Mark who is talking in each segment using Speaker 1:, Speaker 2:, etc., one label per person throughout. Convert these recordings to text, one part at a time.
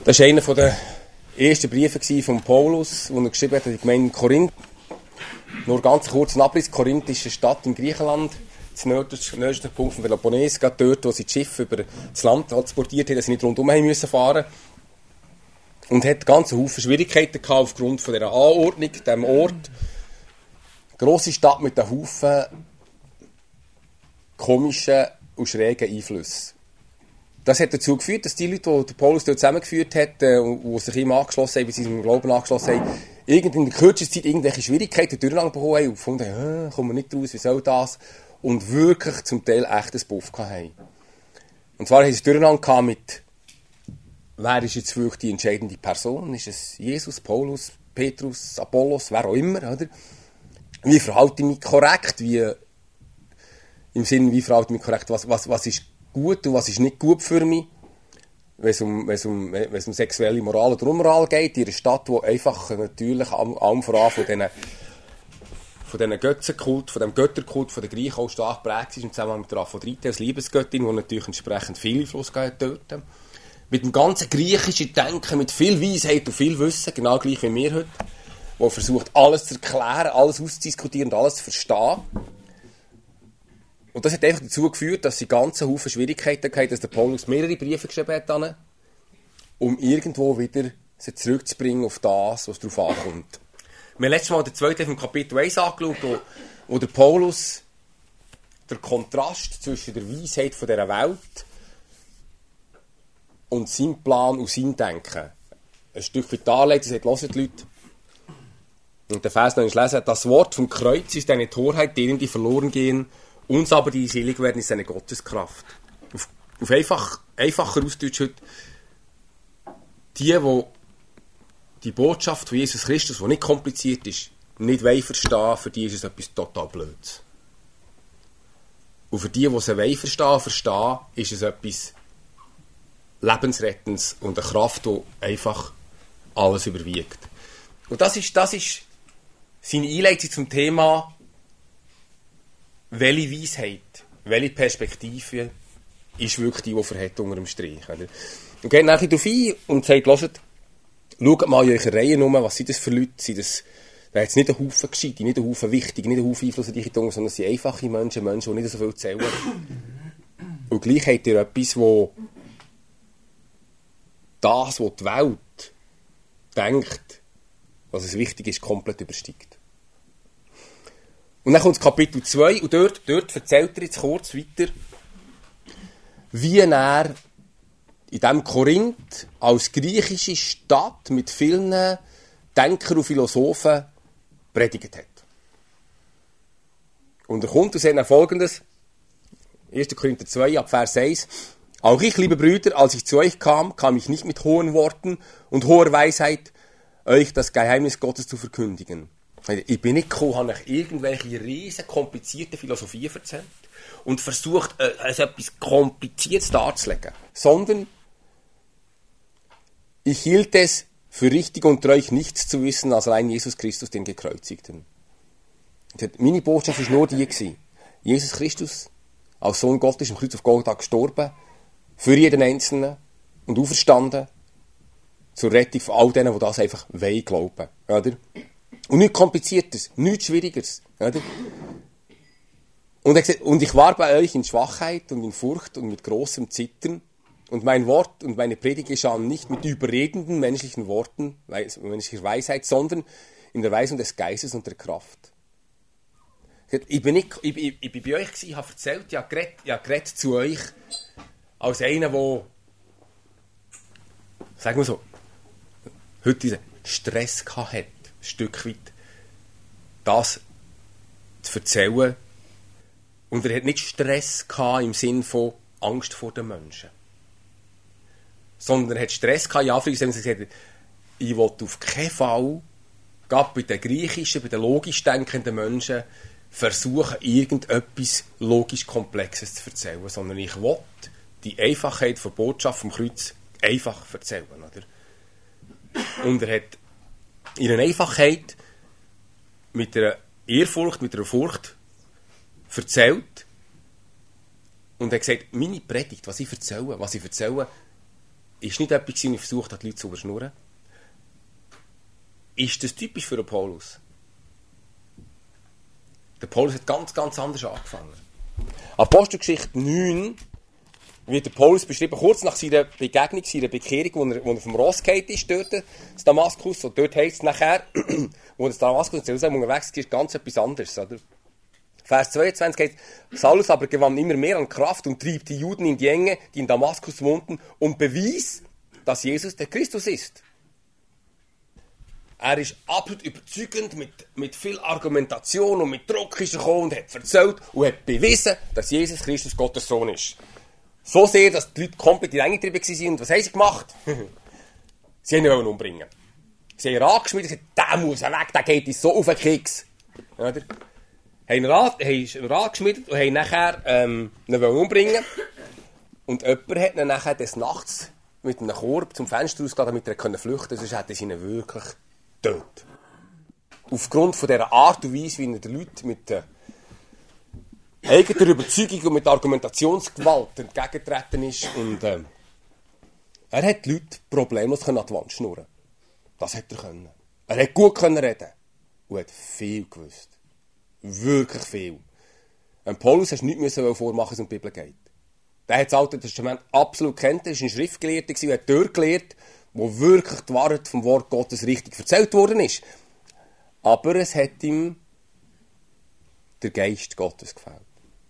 Speaker 1: Das war einer der ersten Briefe von Paulus, den er geschrieben hat an die Gemeinde Korinth. Nur ganz kurz ein Abriss. Korinth ist eine Stadt in Griechenland. Das nördlichste Punkt von Peloponnes, gerade dort, wo sie das Schiff über das Land transportiert haben, dass sie nicht rundherum fahren mussten. Und hat ganz Haufen Schwierigkeiten gehabt aufgrund von dieser Anordnung, diesem Ort. Eine grosse Stadt mit einem Haufen komischen und schrägen Einflüssen. Das hat dazu geführt, dass die Leute, die Paulus dort zusammengeführt hat, die sich ihm angeschlossen haben, wie sie seinem Glauben angeschlossen haben, in der kürzesten Zeit irgendwelche Schwierigkeiten durcheinander bekommen haben und gefunden haben, kommen wir nicht raus, wie soll das? Und wirklich zum Teil echt ein Buff haben. Und zwar haben sie durcheinander mit, wer ist jetzt wirklich die entscheidende Person? Ist es Jesus, Paulus, Petrus, Apollos, wer auch immer, oder? Wie verhalte ich mich korrekt? Im Sinne, wie verhalte ich mich korrekt? Was ist gut und was ist nicht gut für mich? Wenn es um sexuelle Moral oder Unmoral geht, in einer Stadt, die einfach natürlich allem voran von diesen Götzenkult, von dem Götterkult von den Griechen auch stark geprägt ist, im Zusammenhang mit der Aphrodite als Liebesgöttin, die natürlich entsprechend viel Einfluss gehabt dort. Mit dem ganzen griechischen Denken, mit viel Weisheit und viel Wissen, genau gleich wie wir heute, der versucht, alles zu erklären, alles auszudiskutieren und alles zu verstehen. Und das hat einfach dazu geführt, dass sie ganzen Haufen Schwierigkeiten hatten, dass der Paulus mehrere Briefe geschrieben hat, um irgendwo wieder sie zurückzubringen auf das, was darauf ankommt. Wir haben letztes Mal den zweiten vom Kapitel 1 angeschaut, wo der Paulus den Kontrast zwischen der Weisheit von dieser Welt und seinem Plan und seinem Denken ein Stück weit darlegt. Er sagt, hört die Leute, und der Vers noch lesen, das Wort vom Kreuz ist eine Torheit, denen die verloren gehen, uns aber die selig werden, ist eine Gotteskraft. Auf einfacher Ausdeutsch heute, die Botschaft von Jesus Christus, die nicht kompliziert ist, nicht verstehen, für die ist es etwas total Blödes. Und für die sie verstehen, ist es etwas Lebensrettens und eine Kraft, die einfach alles überwiegt. Und das ist seine Einleitung zum Thema, welche Weisheit, welche Perspektive ist wirklich die verhält unter dem Strich. Oder? Und geht nachher darauf ein und sagt, schaut mal in eurer Reihe um, was sind das für Leute? Da hat es nicht einen Haufen Gescheite, nicht einen Haufen Wichtige, nicht einen Haufen Einflussreiche, sondern es sind einfache Menschen, die nicht so viel zählen. Und gleich habt ihr etwas, wo das, was die Welt denkt, was es wichtig ist, komplett übersteigt. Und dann kommt das Kapitel 2 und dort erzählt er jetzt kurz weiter, wie er in diesem Korinth als griechische Stadt mit vielen Denkern und Philosophen predigt hat. Und er kommt und sagt Folgendes, 1. Korinther 2, ab Vers 1, auch ich, liebe Brüder, als ich zu euch kam ich nicht mit hohen Worten und hoher Weisheit, euch das Geheimnis Gottes zu verkündigen. Ich bin nicht gekommen, habe euch irgendwelche riesen komplizierte Philosophien erzählt und versucht, etwas Kompliziertes darzulegen, sondern ich hielt es für richtig unter euch nichts zu wissen, als allein Jesus Christus, den Gekreuzigten. Meine Botschaft war nur die gewesen. Jesus Christus, als Sohn Gottes, am Kreuz auf Golgatha gestorben, für jeden Einzelnen und auferstanden, zur Rettung von all denen, die das einfach glauben. Oder? Und nichts Kompliziertes, nichts Schwierigeres. Oder? Und er sagt, und ich war bei euch in Schwachheit und in Furcht und mit großem Zittern. Und mein Wort und meine Predigt geschahen nicht mit überredenden menschlichen Worten, menschlicher Weisheit, sondern in der Weisung des Geistes und der Kraft. Ich bin bei euch gewesen, ich habe erzählt, ich habe geredet zu euch als einer, der, sagen wir so, heute diesen Stress hat, ein Stück weit, das zu erzählen. Und er hat nicht Stress gehabt im Sinn von Angst vor den Menschen. Sondern er hat Stress gehabt, ja, für gesagt, ich will auf keinen Fall, gerade bei den griechischen, bei den logisch denkenden Menschen, versuchen, irgendetwas logisch Komplexes zu erzählen, sondern ich will die Einfachheit der Botschaft vom Kreuz einfach erzählen. Oder? Und er hat in einer Einfachheit, mit einer Ehrfurcht, mit einer Furcht erzählt und er hat gesagt, meine Predigt, was ich erzähle, ist nicht etwas, was ich versucht habe, die Leute zu überschnurren. Ist das typisch für den Paulus? Der Paulus hat ganz, ganz anders angefangen. Apostelgeschichte 9 wird der Paulus beschrieben, kurz nach seiner Begegnung, seiner Bekehrung, wo er vom Ross gefallen ist, dort, in Damaskus. Und dort heisst es nachher, wo er in Damaskus in Jerusalem unterwegs ist, ganz etwas anderes. Oder? Vers 22 heißt, Saulus aber gewann immer mehr an Kraft und trieb die Juden in die Enge, die in Damaskus wohnten, und bewies, dass Jesus der Christus ist. Er ist absolut überzeugend, mit viel Argumentation und mit Druck ist er gekommen und hat erzählt und hat bewiesen, dass Jesus Christus Gottes Sohn ist. So sehr, dass die Leute komplett in die Enge getrieben waren. Und was haben sie gemacht? Sie haben ihn umbringen. Sie haben angeschmiedet und gesagt, der muss weg, der geht uns so auf den Keks. Oder? Haben ihn angeschmiedet und haben nachher ihn umbringen. Und jemand hat ihn nachher des Nachts mit einem Korb zum Fenster rausgeladen, damit er flüchten konnte. Sonst hätte sie ihn wirklich tot. Aufgrund von dieser Art und Weise, wie er den Leuten mit der eigener Überzeugung und mit Argumentationsgewalt entgegengetreten ist. Und er hat die Leute problemlos an die Wand schnurren. Das hat er können. Er hat gut können reden und hat viel gewusst. Wirklich viel. Paulus hast nichts vormachen, was um die Bibel geht. Der hat das Alte Testament absolut kennt. Er war ein Schriftgelehrter und hat dort gelehrt, wo wirklich die Wahrheit vom Wort Gottes richtig erzählt worden ist. Aber es hat ihm der Geist Gottes gefällt.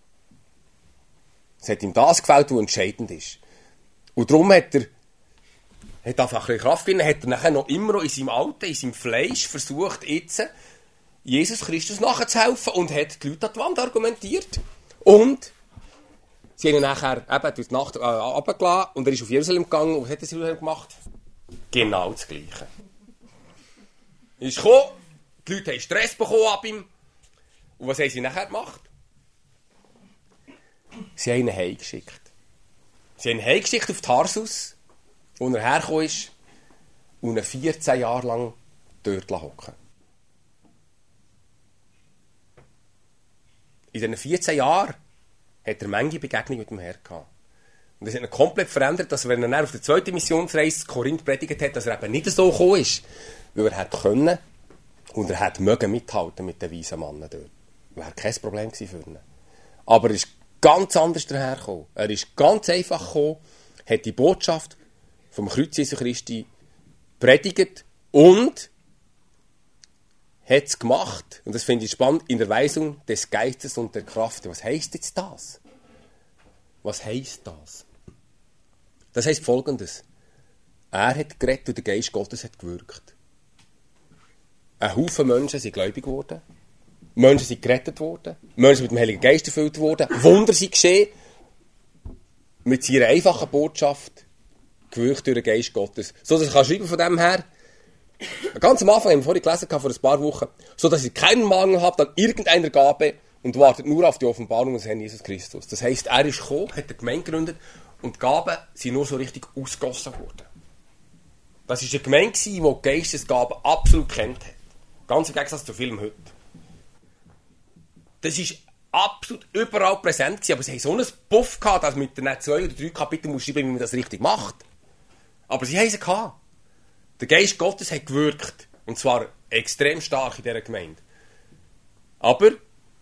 Speaker 1: Es hat ihm das gefällt, was entscheidend ist. Und darum hat er einfach ein bisschen Kraft gewonnen, hat er nachher noch immer noch in seinem Alten, in seinem Fleisch versucht, jetzt Jesus Christus nachzuhelfen und hat die Leute an die Wand argumentiert. Und sie haben ihn nachher eben durch die Nacht runtergelassen und er ist auf Jerusalem gegangen. Und was hat er in Jerusalem gemacht? Genau das Gleiche. Er ist gekommen, die Leute haben Stress bekommen ab ihm. Und was haben sie nachher gemacht? Sie haben ihn heimgeschickt. Sie haben ihn heimgeschickt auf Tarsus, wo er hergekommen ist, und ihn 14 Jahre lang dort hocken. In diesen 14 Jahren hat er manche Begegnungen mit dem Herrn gehabt. Und das hat ihn komplett verändert, dass wenn er auf der zweiten Missionsreise Korinth predigt hat, dass er eben nicht so gekommen ist, weil er hätte können und er hätte mögen mithalten mit den weisen Männern dort. Wäre kein Problem gewesen für ihn. Aber er ist ganz anders dahergekommen. Er ist ganz einfach gekommen, hat die Botschaft vom Kreuz Jesu Christi predigt und hat es gemacht, und das finde ich spannend, in der Weisung des Geistes und der Kraft. Was heisst jetzt das? Was heisst das? Das heisst Folgendes. Er hat geredet und der Geist Gottes hat gewirkt. Ein Haufen Menschen sind gläubig geworden. Menschen sind gerettet worden. Menschen sind mit dem Heiligen Geist erfüllt worden. Wunder sind geschehen. Mit seiner einfachen Botschaft gewirkt durch den Geist Gottes. So dass ich schreiben von dem her, ganz am Anfang haben wir vorhin gelesen, vor ein paar Wochen, so dass ihr keinen Mangel habt an irgendeiner Gabe und wartet nur auf die Offenbarung des Herrn Jesus Christus. Das heisst, er ist gekommen, hat eine Gemeinde gegründet und die Gaben sind nur so richtig ausgegossen worden. Das war eine Gemeinde, die die Geistesgaben absolut kennt hat. Ganz im Gegensatz zu vielen heute. Das ist absolut überall präsent gewesen, aber sie haben so einen Puff gehabt, dass mit den 2 oder 3 Kapiteln muss schreiben, wie man das richtig macht. Aber sie haben sie gehabt. Der Geist Gottes hat gewirkt. Und zwar extrem stark in dieser Gemeinde. Aber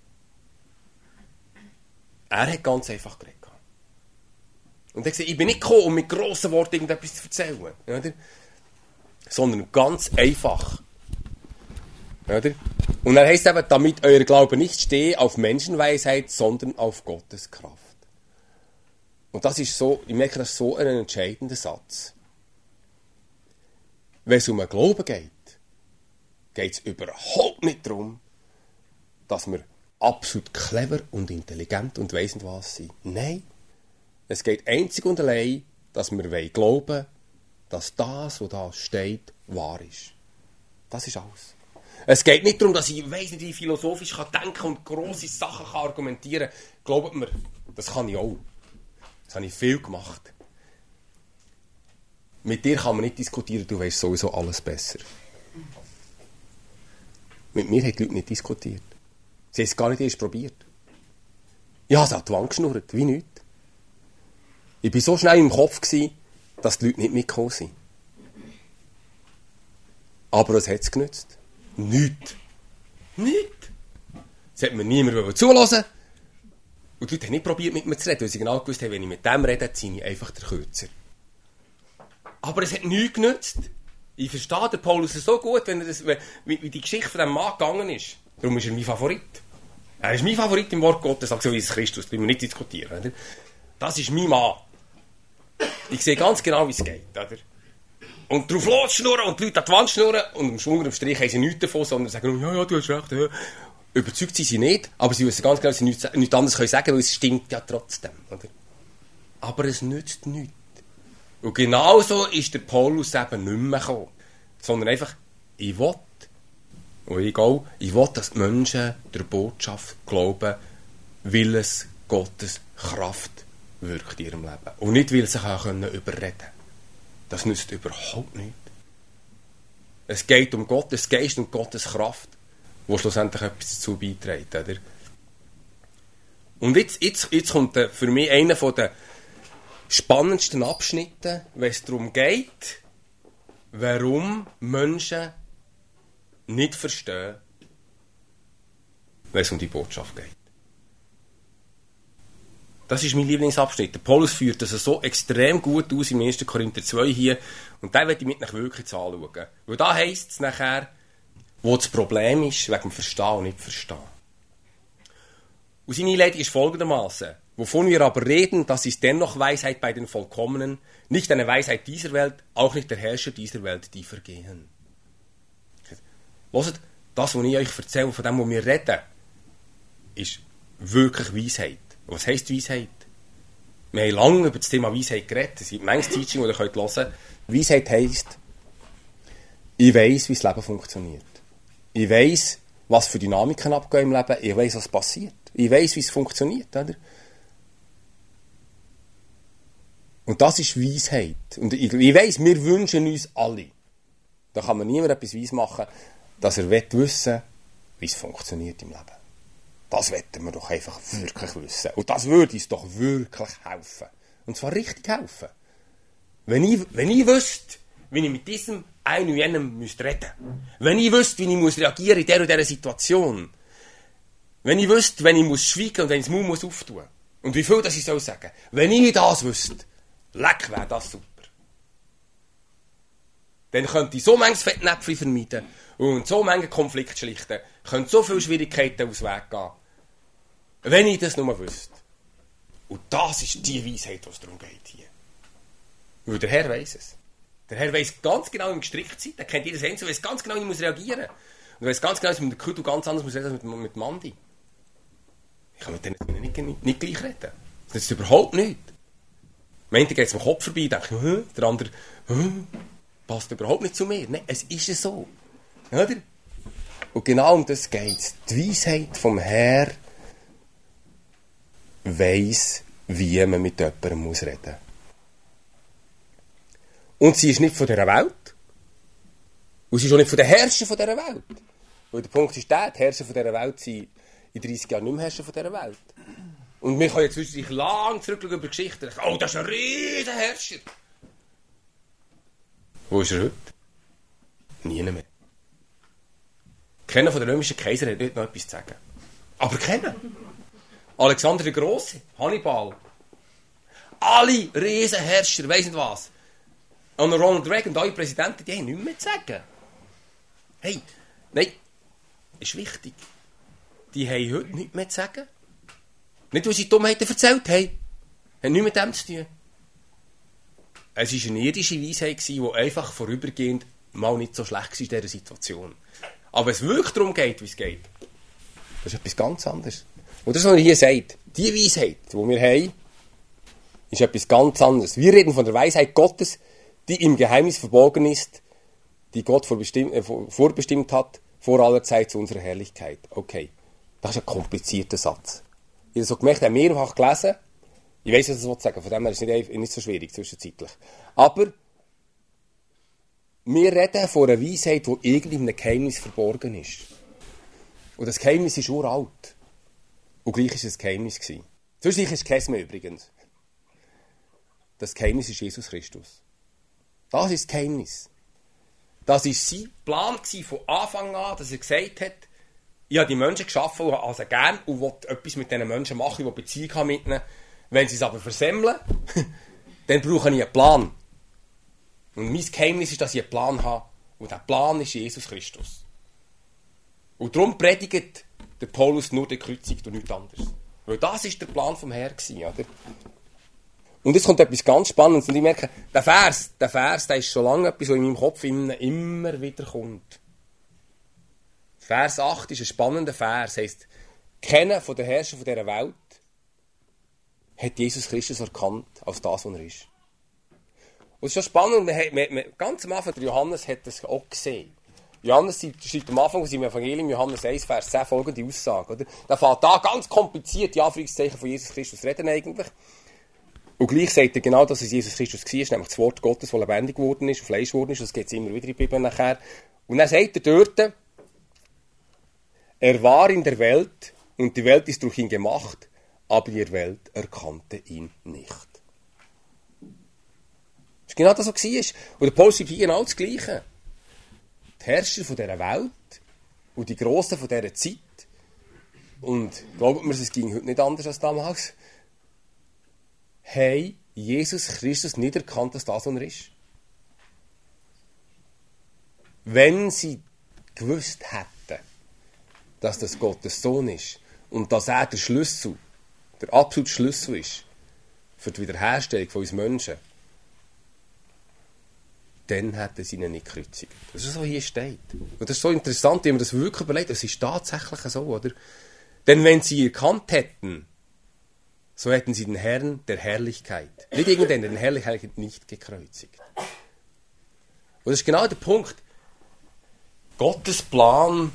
Speaker 1: er hat ganz einfach geredet. Und er hat gesagt, ich bin nicht gekommen, um mit grossen Worten irgendetwas zu erzählen. Oder? Sondern ganz einfach. Oder? Und er heisst eben, damit euer Glaube nicht stehe auf Menschenweisheit, sondern auf Gottes Kraft. Und das ist so, ich merke, das ist so ein entscheidender Satz. Wenn es um einen Glauben geht, geht es überhaupt nicht darum, dass wir absolut clever und intelligent und weiss nicht was sind. Nein, es geht einzig und allein, dass wir glauben, dass das, was da steht, wahr ist. Das ist alles. Es geht nicht darum, dass ich weiss nicht, wie philosophisch denken kann und grosse Sachen argumentieren kann. Glaubt mir, das kann ich auch. Das habe ich viel gemacht. Mit dir kann man nicht diskutieren, du weisst sowieso alles besser. Mit mir haben die Leute nicht diskutiert. Sie haben es gar nicht erst probiert. Ich habe es an die Wand geschnurrt, wie nichts. Ich war so schnell im Kopf, dass die Leute nicht mitgekommen sind. Aber was hat es genützt? Nichts. Nichts. Es hat mir niemand zulassen. Und die Leute haben nicht probiert, mit mir zu reden, weil sie genau gewusst haben, wenn ich mit dem rede, ziehe ich einfach den Kürzer. Aber es hat nichts genützt. Ich verstehe den Paulus so gut, wie die Geschichte von diesem Mann gegangen ist. Darum ist er mein Favorit. Er ist mein Favorit im Wort Gottes, sagt so wie Jesus Christus, da müssen wir nicht diskutieren. Oder? Das ist mein Mann. Ich sehe ganz genau, wie es geht. Oder? Und drauf losschnurren und die Leute an die Wand schnurren und am Schwung und am Strich haben sie nichts davon, sondern sagen, ja, du hast recht. Ja. Überzeugt sind sie nicht, aber sie wissen ganz genau, dass sie nichts anderes sagen können, weil es stimmt ja trotzdem. Oder? Aber es nützt nichts. Und genauso ist der Paulus eben nicht mehr gekommen. Sondern einfach, ich will, dass die Menschen der Botschaft glauben, weil es Gottes Kraft wirkt in ihrem Leben. Und nicht, weil sie sich überreden können. Das nützt überhaupt nichts. Es geht um Gottes Geist und Gottes Kraft, wo schlussendlich etwas dazu beiträgt. Oder? Und jetzt kommt für mich einer der spannendsten Abschnitte, wenn es darum geht, warum Menschen nicht verstehen, wenn es um die Botschaft geht. Das ist mein Lieblingsabschnitt. Der Paulus führt das so extrem gut aus im 1. Korinther 2 hier. Und den werde ich mit euch wirklich anschauen. Weil da heisst es nachher, wo das Problem ist, wegen dem Verstehen und nicht Verstehen. Und seine Einleitung ist folgendermaßen. Wovon wir aber reden, das ist dennoch Weisheit bei den Vollkommenen, nicht eine Weisheit dieser Welt, auch nicht der Herrscher dieser Welt, die vergehen. Hört, das, was ich euch erzähle, von dem, was wir reden, ist wirklich Weisheit. Was heisst Weisheit? Wir haben lange über das Thema Weisheit geredet. Es gibt manches Teaching, das ihr hören könnt. Weisheit heisst, ich weiss, wie das Leben funktioniert. Ich weiss, was für Dynamiken abgehen im Leben. Ich weiss, was passiert. Ich weiss, wie es funktioniert. Oder? Und das ist Weisheit. Und ich weiss, wir wünschen uns alle, da kann man niemand etwas weiss machen, dass er wissen will, wie es funktioniert im Leben. Das wollten wir doch einfach wirklich wissen. Und das würde uns doch wirklich helfen. Und zwar richtig helfen. Wenn ich wüsste, wie ich mit diesem einen und jenem reden müsste, wenn ich wüsste, wie ich reagieren muss in der und dieser Situation, wenn ich wüsste, wenn ich schweigen und wenn ich das Mund auftun muss, und wie viel das ich soll sagen, wenn ich das wüsste, leck, wäre das super. Dann könnte ich so manches Fettnäpfchen vermeiden und so manche Konflikte schlichten, könnte so viele Schwierigkeiten aus dem Weg gehen, wenn ich das nur wüsste. Und das ist die Weisheit, was darum geht hier. Weil der Herr weiss es. Der Herr weiss ganz genau, wie man gestrickt ist. Er kennt jedes Einzelne, weiss ganz genau, wie man reagieren muss. Und weiss ganz genau, dass man mit der Kudu ganz anders muss reden als mit Mandi. Ich kann mit denen nicht gleich reden. Das ist überhaupt nicht. Am Ende geht es am Kopf vorbei, denke ich, der andere, passt überhaupt nicht zu mir. Nein, es ist ja so. Oder? Und genau um das geht es. Die Weisheit vom Herr weiss, wie man mit jemandem muss reden. Und sie ist nicht von dieser Welt. Und sie ist auch nicht von den Herrschern von dieser Welt. Weil der Punkt ist der, die Herrscher von dieser Welt sind in 30 Jahren nicht mehr Herrscher von dieser Welt. Und wir können jetzt zwischendurch lang zurückschauen über Geschichten. Oh, das ist ein riesen Herrscher. Wo ist er heute? Nie mehr. Keiner von den römischen Kaisern hat nicht noch etwas zu sagen. Aber keiner. Alexander der Große, Hannibal. Alle riesen Herrscher, weiss nicht was. Und Ronald Reagan und alle Präsidenten, die haben nichts mehr zu sagen. Hey, nein, ist wichtig. Die haben heute nichts mehr zu sagen. Nicht, weil sie Dummheiten erzählt haben. Hat nichts mit dem zu tun. Es war eine irdische Weisheit, die einfach vorübergehend mal nicht so schlecht war in dieser Situation. Aber es wirklich darum geht, wie es geht. Das ist etwas ganz anderes. Und das, was er hier sagt, die Weisheit, die wir haben, ist etwas ganz anderes. Wir reden von der Weisheit Gottes, die im Geheimnis verborgen ist, die Gott vorbestimmt hat, vor aller Zeit zu unserer Herrlichkeit. Okay, das ist ein komplizierter Satz. Ich habe so gemerkt, er mehrfach gelesen. Ich weiss, was ich sagen will. Von dem her ist es nicht so schwierig, zwischenzeitlich. Aber wir reden von einer Weisheit, die irgendwie in einem Geheimnis verborgen ist. Und das Geheimnis ist uralt. Und gleich war es ein Geheimnis. Zwischendurch ist es kein mehr übrigens. Das Geheimnis ist Jesus Christus. Das ist das Geheimnis. Das war sein Plan von Anfang an, dass er gesagt hat, ich habe die Menschen geschaffen und habe sie gern und will etwas mit diesen Menschen machen, ich will Beziehung haben mit ihnen. Wenn sie es aber versemmeln, dann brauche ich einen Plan. Und mein Geheimnis ist, dass ich einen Plan habe. Und dieser Plan ist Jesus Christus. Und darum predigt der Paulus nur die Kreuzung und nichts anderes. Weil das war der Plan vom Herrn, oder? Und jetzt kommt etwas ganz Spannendes. Und ich merke, der Vers, der ist schon lange etwas, was in meinem Kopf immer wieder kommt. Vers 8 ist ein spannender Vers. Heisst, keiner von den Herrschern dieser Welt hat Jesus Christus erkannt als das, was er ist. Und es ist schon spannend, ganz am Anfang, der Johannes hat das auch gesehen. Johannes schreibt am Anfang aus seinem Evangelium, Johannes 1, Vers 10, folgende Aussage. Oder? Da fängt da ganz kompliziert die Anführungszeichen von Jesus Christus reden eigentlich. Und gleich sagt er genau, dass es Jesus Christus war, nämlich das Wort Gottes, das lebendig geworden ist, Fleisch geworden ist. Das geht es immer wieder in der Bibel nachher. Und dann sagt er dort, er war in der Welt und die Welt ist durch ihn gemacht, aber die Welt erkannte ihn nicht. Das ist genau das, was war. Und der Paulus schreibt hier genau das Gleiche. Die Herrscher von dieser Welt und die Grossen von dieser Zeit, und glaubt mir, es ging heute nicht anders als damals, haben Jesus Christus nicht erkannt, dass das, was er ist. Wenn sie gewusst hätten, dass das Gottes Sohn ist und dass er der Schlüssel, der absolute Schlüssel ist für die Wiederherstellung von uns Menschen, dann hätten sie ihn nicht gekreuzigt. Das ist so, hier steht. Und das ist so interessant, wenn man das wirklich überlegt. Es ist tatsächlich so, oder? Denn wenn sie erkannt hätten, so hätten sie den Herrn der Herrlichkeit, nicht irgendeinen, den Herrlichkeit nicht gekreuzigt. Und das ist genau der Punkt. Gottes Plan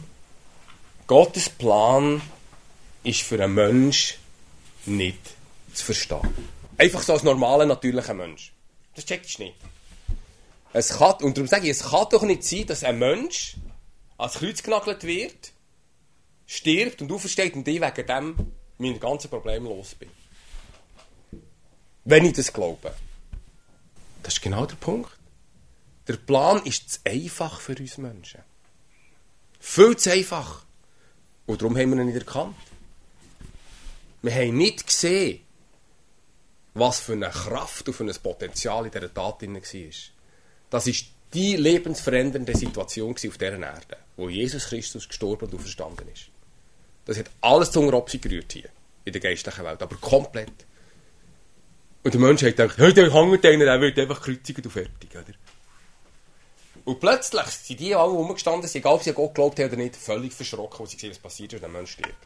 Speaker 1: ist für einen Mensch nicht zu verstehen. Einfach so als normaler, natürlicher Mensch. Das checkst du nicht. Und darum sage ich, es kann doch nicht sein, dass ein Mensch ans Kreuz genagelt wird, stirbt und aufersteht und ich wegen dem meine ganzen Probleme los bin. Wenn ich das glaube. Das ist genau der Punkt. Der Plan ist zu einfach für uns Menschen. Viel zu einfach. Und darum haben wir ihn nicht erkannt. Wir haben nicht gesehen, was für eine Kraft und für ein Potenzial in dieser Tat drin war. Das war die lebensverändernde Situation auf dieser Erde, wo Jesus Christus gestorben und auferstanden ist. Das hat alles zu Unteropsi gerührt hier, in der geistlichen Welt, aber komplett. Und der Mensch hat gedacht, hey, der hängt einer, der wird einfach gekreuzigt und fertig. Oder? Und plötzlich sind die alle rumgestanden, egal ob sie an Gott geglaubt haben oder nicht, völlig verschrocken, als sie gesehen, was passiert, wenn der Mensch stirbt.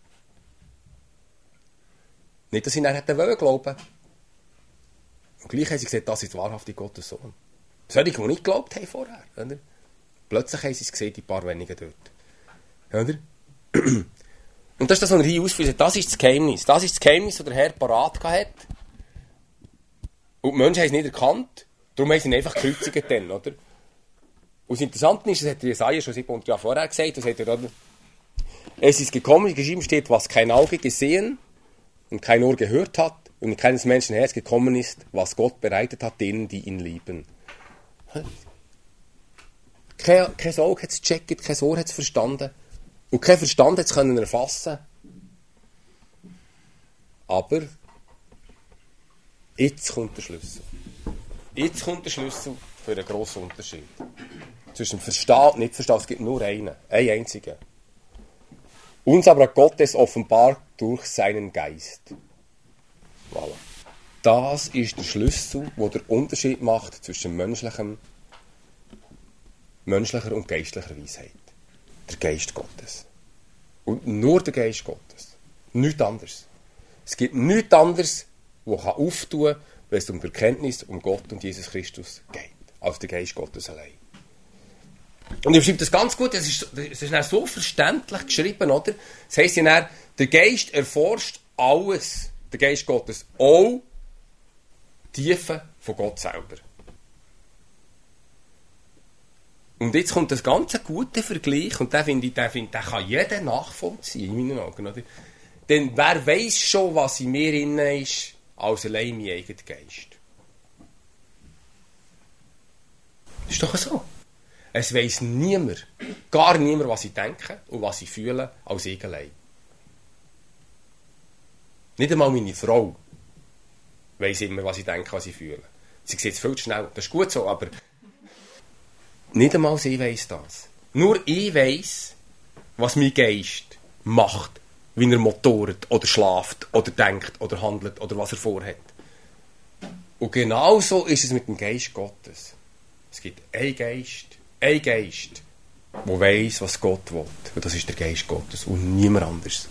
Speaker 1: Nicht, dass sie dann hätten glauben wollen. Und gleich haben sie gesagt, das ist wahrhaftig Gottes Sohn. Solche, die nicht geglaubt haben vorher. Oder? Plötzlich haben sie es gesehen, die paar wenigen dort. Oder? Und das ist das, was er hier ausführt. Das ist das Geheimnis. Das ist das Geheimnis, das der Herr parat hat. Und die Menschen haben es nicht erkannt. Darum haben sie ihn einfach gekreuzigt dann, oder? Und das Interessante ist, das hat Jesaja schon 700 Jahre vorher gesagt, das hat er, oder? Es ist gekommen, geschrieben steht, was kein Auge gesehen und kein Ohr gehört hat und in keines Menschen Herz gekommen ist, was Gott bereitet hat denen, die ihn lieben. Kein Auge hat es gecheckt, kein Ohr hat es verstanden und kein Verstand hat es können erfassen. Aber jetzt kommt der Schlüssel. Jetzt kommt der Schlüssel für einen grossen Unterschied. Zwischen Verstehen und Nicht-Verstehen. Es gibt nur einen einzigen. Uns aber hat Gott es offenbart durch seinen Geist. Voilà. Das ist der Schlüssel, der den Unterschied macht zwischen menschlicher und geistlicher Weisheit. Der Geist Gottes. Und nur der Geist Gottes. Nichts anderes. Es gibt nichts anderes, das auftun kann, wenn es um die Erkenntnis um Gott und Jesus Christus geht. Als der Geist Gottes allein. Und ich schreibe das ganz gut, es ist dann so verständlich geschrieben, oder? Das heisst ja dann, der Geist erforscht alles, der Geist Gottes, auch die Tiefen von Gott selber. Und jetzt kommt das ganz gute Vergleich, und den kann jeder nachvollziehen, in meinen Augen, oder? Denn wer weiss schon, was in mir innen ist, als allein mein eigener Geist? Ist doch so. Es weiss niemand, gar niemand, was ich denke und was ich fühle, als ich allein. Nicht einmal meine Frau weiss immer, was ich denke, was ich fühle. Sie sieht es viel zu schnell. Das ist gut so, aber nicht einmal sie weiss das. Nur ich weiss, was mein Geist macht, wie er motort oder schlaft oder denkt oder handelt oder was er vorhat. Und genau so ist es mit dem Geist Gottes. Es gibt einen Geist, der weiss, was Gott will. Und das ist der Geist Gottes und niemand anders.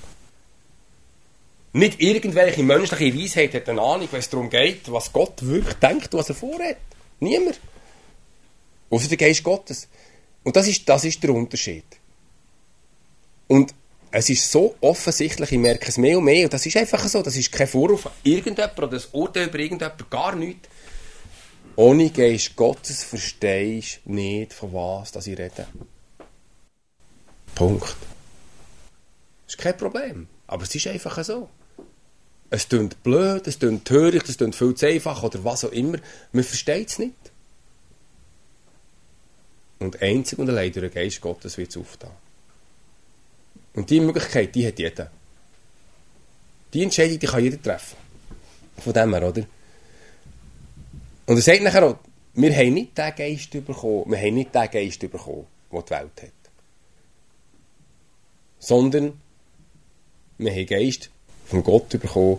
Speaker 1: Nicht irgendwelche menschliche Weisheit hat eine Ahnung, wenn es darum geht, was Gott wirklich denkt, was er vorhat. Niemand. Außer der Geist Gottes. Und das ist der Unterschied. Und es ist so offensichtlich, ich merke es mehr und mehr, und das ist einfach so, das ist kein Vorwurf an irgendjemand oder das Urteil über irgendjemand, gar nichts. Ohne Geist Gottes verstehst du nicht, von was ich rede. Punkt. Das ist kein Problem. Aber es ist einfach so. Es klingt blöd, es klingt töricht, es klingt viel zu einfach oder was auch immer. Man versteht es nicht. Und einzig und allein durch den Geist Gottes wird es auftun. Und diese Möglichkeit, die hat jeder. Die Entscheidung, die kann jeder treffen. Von dem her, oder? Und er sagt nachher auch, wir haben nicht den Geist bekommen, den die Welt hat. Sondern wir haben den Geist von Gott bekommen.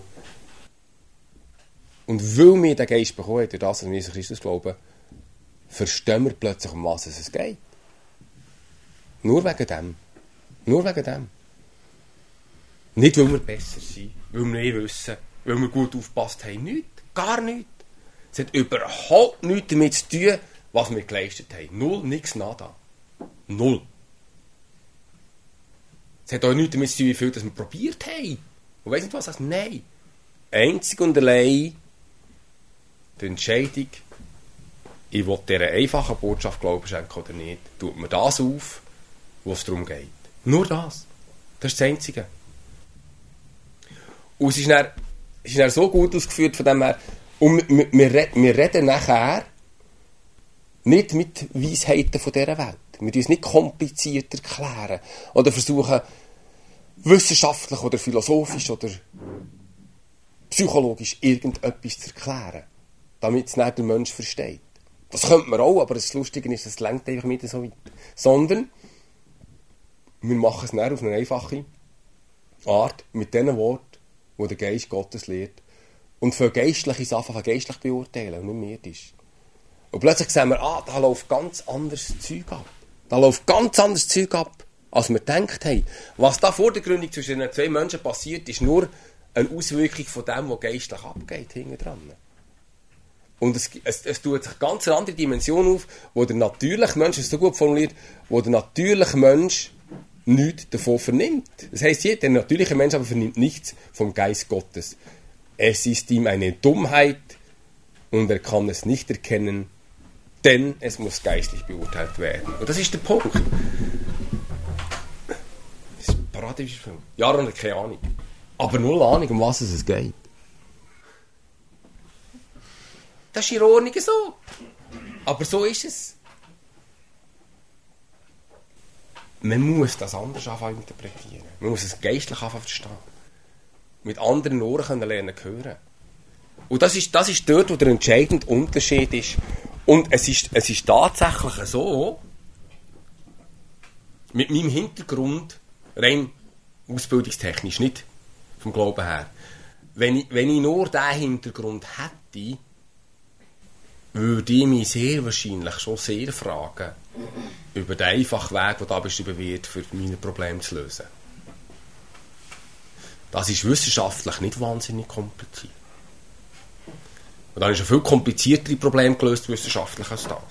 Speaker 1: Und weil wir den Geist bekommen haben, durch das, dass wir Jesus Christus glauben, verstehen wir plötzlich, um was es geht. Nur wegen dem. Nur wegen dem. Nicht, weil wir besser sind, weil wir mehr wissen, weil wir gut aufgepasst haben. Nichts. Gar nichts. Es hat überhaupt nichts damit zu tun, was wir geleistet haben. Null, nichts, nada. Null. Es hat auch nichts damit zu tun, wie viel das wir probiert haben. Und weiss nicht was? Also, nein. Einzig und allein die Entscheidung, ich will dieser einfachen Botschaft Glauben schenken oder nicht, tut mir das auf, wo es darum geht. Nur das. Das ist das Einzige. Und es ist dann so gut ausgeführt von dem her, und wir reden nachher nicht mit Weisheiten von dieser Welt. Wir müssen uns nicht kompliziert erklären oder versuchen, wissenschaftlich oder philosophisch oder psychologisch irgendetwas zu erklären, damit es nicht der Mensch versteht. Das könnte man auch, aber das Lustige ist, es lenkt einfach nicht so weit. Sondern wir machen es dann auf eine einfache Art, mit den Worten, die der Geist Gottes lehrt, und für geistliche Sachen geistlich beurteilen und nicht irdisch. Und plötzlich sehen wir, da läuft ganz anderes Zeug ab. Da läuft ganz anderes Zeug ab, als wir gedacht haben. Was da vor der Gründung zwischen den zwei Menschen passiert, ist nur eine Auswirkung von dem, was geistlich abgeht, hinten dran. Und es tut sich ganz eine andere Dimension auf, wo der natürliche Mensch, das ist so gut formuliert, wo der natürliche Mensch nichts davon vernimmt. Das heisst, der natürliche Mensch aber vernimmt nichts vom Geist Gottes. Es ist ihm eine Dummheit und er kann es nicht erkennen, denn es muss geistlich beurteilt werden. Und das ist der Punkt. Das ist ein paradiesischer Film. Ja, und er keine Ahnung. Aber null Ahnung, um was es geht. Das ist in Ordnung so. Aber so ist es. Man muss das anders anfangen interpretieren. Man muss es geistlich anfangen verstehen. Mit anderen Ohren können lernen hören. Und das ist dort, wo der entscheidende Unterschied ist. Und es ist tatsächlich so, mit meinem Hintergrund, rein ausbildungstechnisch, nicht vom Glauben her, wenn ich nur diesen Hintergrund hätte, würde ich mich sehr wahrscheinlich schon sehr fragen, über den einfachen Weg, der da beschrieben wird, für meine Probleme zu lösen. Das ist wissenschaftlich nicht wahnsinnig kompliziert. Und dann ist ein viel kompliziertere Problem gelöst, wissenschaftlich, als das.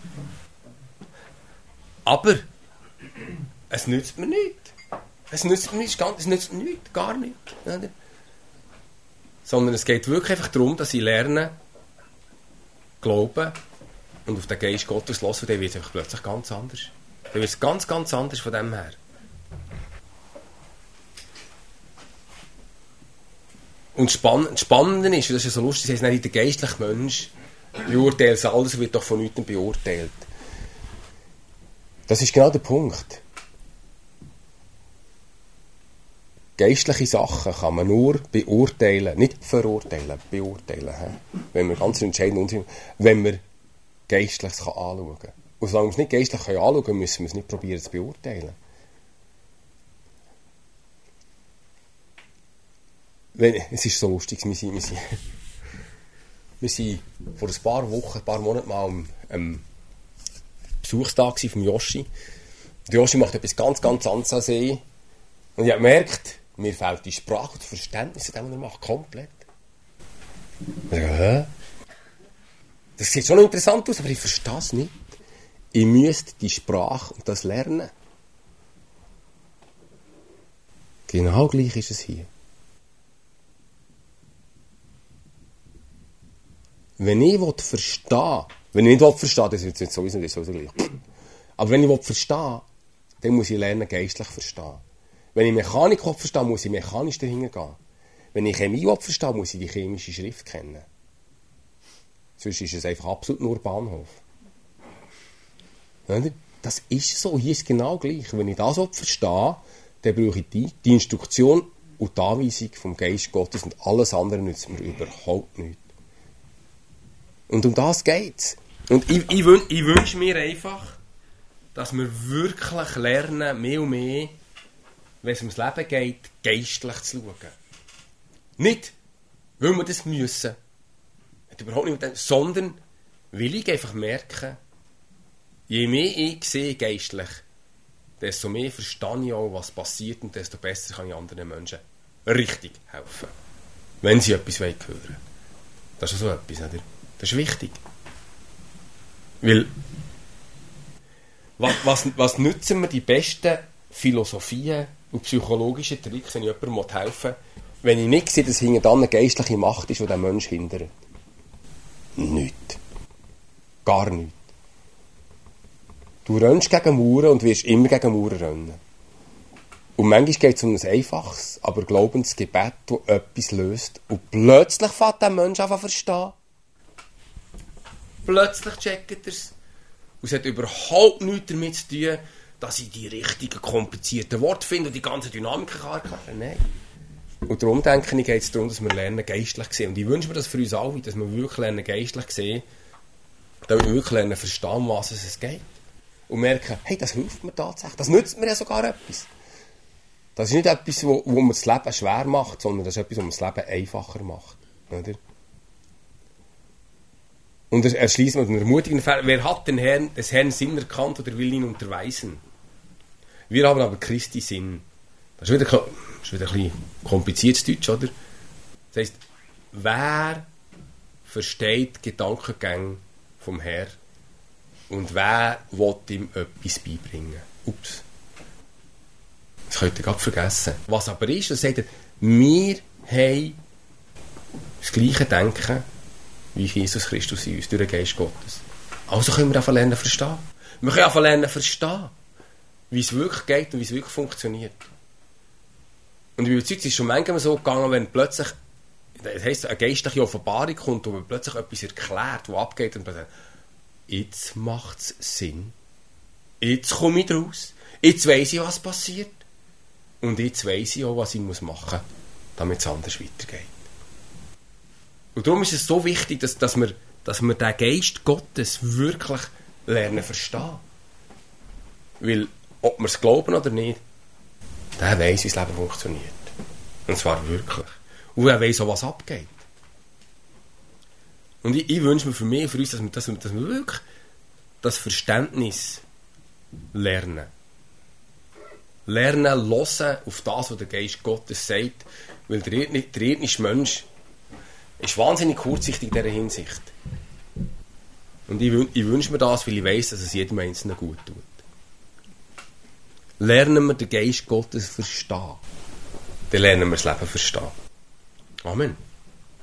Speaker 1: Aber es nützt mir nichts. Es nützt mir nichts, gar nichts. Oder? Sondern es geht wirklich einfach darum, dass ich lerne, glauben und auf den Geist Gottes hören, dann wird es plötzlich ganz anders. Dann wird es ganz, ganz anders von dem her. Und das Spannende ist, das ist ja so lustig, das heisst nicht, der geistliche Mensch beurteilt alles, wird doch von nichts beurteilt. Das ist genau der Punkt. Geistliche Sachen kann man nur beurteilen, nicht verurteilen, beurteilen. Wenn wir ganz entscheidend sind, wenn wir Geistliches anschauen kann. Und solange wir es nicht geistlich anschauen können, müssen wir es nicht probieren zu beurteilen. Es ist so lustig, wir waren vor ein paar Wochen, ein paar Monaten mal am Besuchstag vom Joshi. Der Joshi macht etwas ganz, ganz anderes als ich. Und ich habe gemerkt, mir fehlt die Sprache und das Verständnis, was er macht, komplett. Ich sage, hä? Das sieht schon interessant aus, aber ich verstehe es nicht. Ich müsste die Sprache und das lernen. Genau gleich ist es hier. Wenn ich verstehen will, dann ist es sowieso gleich. Aber wenn ich verstehen, dann muss ich lernen, geistlich verstehen. Wenn ich Mechanik verstehe, muss ich mechanisch dahinter gehen. Wenn ich Chemie verstehe, muss ich die chemische Schrift kennen. Sonst ist es einfach absolut nur Bahnhof. Das ist so, hier ist es genau gleich. Wenn ich das verstehe, dann brauche ich die Instruktion und die Anweisung vom Geist Gottes und alles andere nützt mir überhaupt nichts. Und um das geht es. Und ich wünsche mir einfach, dass wir wirklich lernen, mehr und mehr, wenn es ums Leben geht, geistlich zu schauen. Nicht, weil wir das müssen. Überhaupt nicht, sondern weil ich einfach merke, je mehr ich sehe geistlich, desto mehr verstehe ich auch, was passiert und desto besser kann ich anderen Menschen richtig helfen. Wenn sie etwas hören wollen. Das ist so etwas, oder? Das ist wichtig. Weil, was nützen wir die besten Philosophien und psychologischen Tricks, wenn ich jemandem helfen will, wenn ich nicht sehe, dass hinter dann eine geistliche Macht ist, die den Menschen hindert? Nichts. Gar nichts. Du rennst gegen Mauern und wirst immer gegen Mauern rennen. Und manchmal geht es um ein einfaches, aber Glaubensgebet, das etwas löst. Und plötzlich fängt der Mensch an zu verstehen. Plötzlich checkt er es. Und es hat überhaupt nichts damit zu tun, dass ich die richtigen, komplizierten Worte finde und die ganze Dynamik erklären. Nein. Und darum denke ich, geht es darum, dass wir lernen, geistlich zu sehen. Und ich wünsche mir das für uns alle, dass wir wirklich lernen, geistlich zu sehen, damit wir wirklich lernen, verstehen, um was es geht. Und merken, hey, das hilft mir tatsächlich. Das nützt mir ja sogar etwas. Das ist nicht etwas, wo man das Leben schwer macht, sondern das ist etwas, wo man das Leben einfacher macht. Oder? Und er schließt mit einem ermutigenden Vers: Wer hat des Herrn Sinn erkannt oder will ihn unterweisen? Wir haben aber Christi Sinn. Das ist wieder ein bisschen kompliziertes Deutsch, oder? Das heisst, wer versteht Gedankengänge vom Herrn und wer will ihm etwas beibringen? Ups. Das könnt ihr gerade vergessen. Was aber ist, das sagt er, wir haben das gleiche Denken wie Jesus Christus in uns, durch den Geist Gottes. Also können wir einfach lernen verstehen. Wir können einfach lernen verstehen, wie es wirklich geht und wie es wirklich funktioniert. Und ich bin überzeugt, es ist schon manchmal so gegangen, wenn plötzlich, das heisst, eine geistliche Offenbarung kommt, wo man plötzlich etwas erklärt, was abgeht, und man sagt, jetzt macht es Sinn. Jetzt komme ich draus. Jetzt weiss ich, was passiert. Und jetzt weiss ich auch, was ich machen muss, damit es anders weitergeht. Und darum ist es so wichtig, dass wir den Geist Gottes wirklich lernen verstehen. Weil, ob wir es glauben oder nicht, der weiss, wie das Leben funktioniert. Und zwar wirklich. Und er weiss auch, was abgeht. Und ich wünsche mir für mich und für uns, dass wir wirklich das Verständnis lernen. Lernen, hören auf das, was der Geist Gottes sagt. Weil der irdische Mensch ist wahnsinnig kurzsichtig in dieser Hinsicht. Und ich wünsche mir das, weil ich weiss, dass es jedem Einzelnen gut tut. Lernen wir den Geist Gottes verstehen, dann lernen wir das Leben verstehen. Amen.